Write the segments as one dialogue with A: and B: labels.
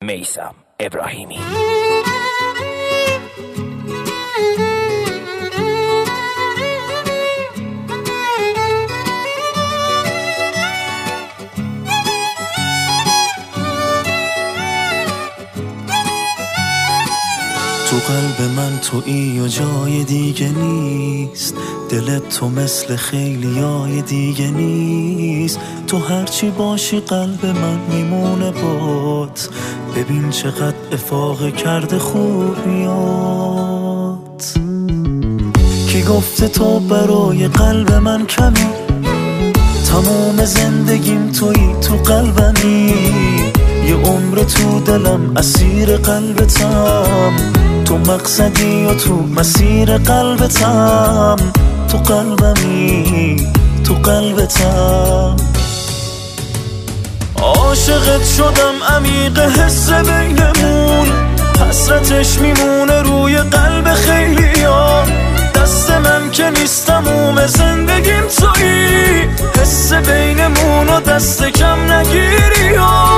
A: میثم ابراهیمی.
B: تو قلب من تویی و جای دیگه نیست، دلت تو مثل خیلیای دیگه نیست. تو هرچی باشی قلب من میمونه بات، ببین چقدر افاقه کرده خوبیات. کی گفته تو برای قلب من کمی، تمام زندگیم تویی، تو قلبمی. یه عمر تو دلم اسیر قلبتم، تو مقصدی و تو مسیر قلبتم. تو قلبمی، تو قلبتم. عاشقت شدم عمیق حس بینمون، حسرتش میمونه روی قلب خیلیا. دست من که نیست تموم زندگیم تویی، حس بینمون و دست کم نگیری ها.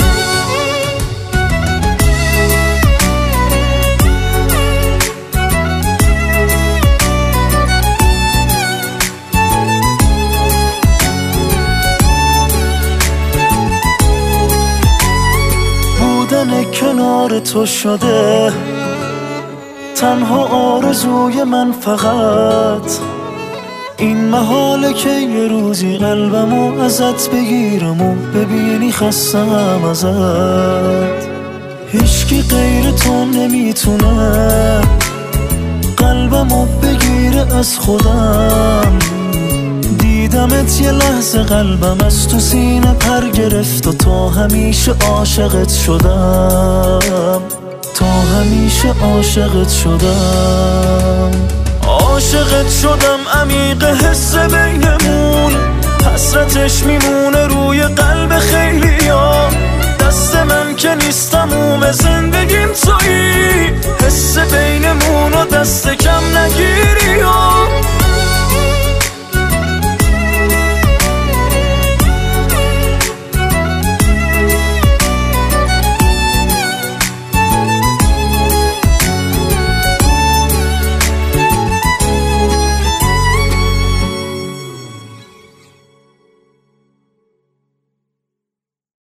B: کنار تو شده تنها آرزوی من، فقط این محاله که یه روزی قلبمو ازت بگیرم و ببینی خستم ازت. هیچکی غیر تو نمیتونه قلبمو بگیره از خودم. دیدمت یه لحظه قلبم از تو سینه پر گرفت و تا همیشه عاشقت شدم، تا همیشه عاشقت شدم. عاشقت شدم عمیق حس بینمون، حسرتش میمونه روی قلب خیلیا. دست من که نیست تموم زندگیم تویی، حس بینمون و دست کم نگیر.